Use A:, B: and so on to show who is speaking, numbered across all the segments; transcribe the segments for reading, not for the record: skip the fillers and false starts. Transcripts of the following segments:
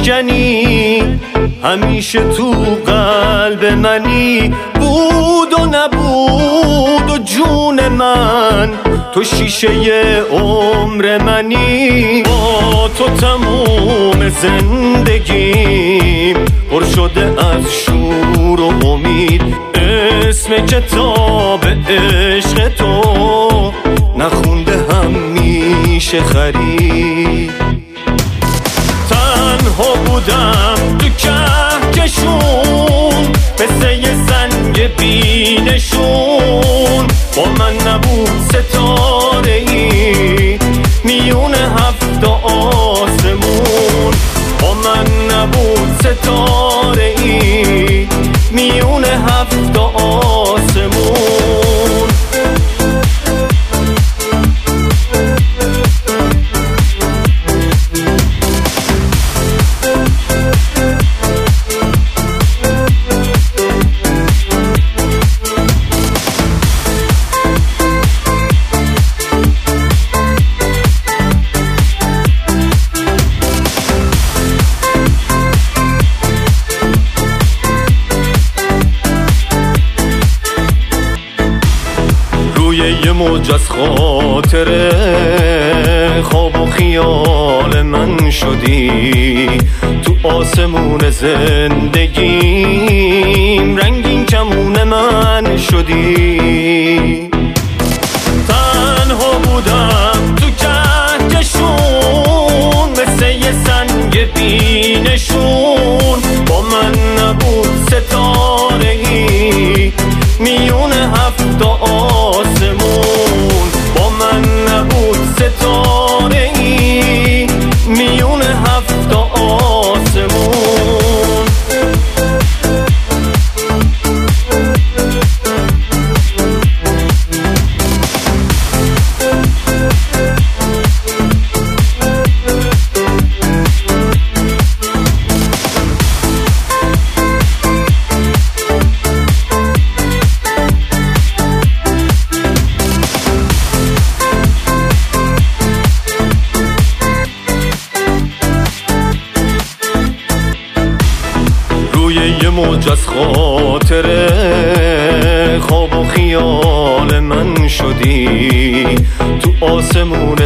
A: میشکنی، همیشه تو قلب منی. بود و نبود و جون من، تو شیشه عمر منی. با تو تموم زندگیم پر شده از شور و امید. اسم کتاب عشق تو نخونده هم میشه خرید. تنها بودم تو کهکشون، مثل یه سنگ بینشون. با من نبود ستاره ای میون هفت آسمون. با من نبود ستاره ای میون هفت آسمون. یه موج از خاطره خواب و خیال من شدی. تو آسمون زندگیم رنگین کمون من شدی. تنها بودم تو کهکشون، مثل یه سنگ بینشون. با من نبود ستاره ای میون هفت آسمون. با من نبود ستاره ای میون هفت آسمون. یه موج از خاطره خواب و خیال من شدی. تو آسمون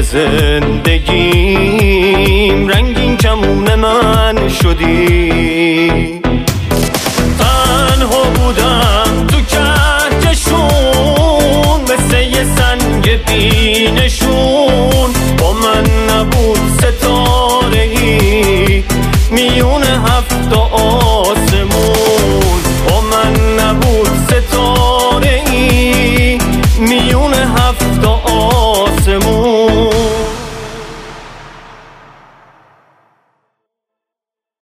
A: زندگیم رنگین کمون من شدی.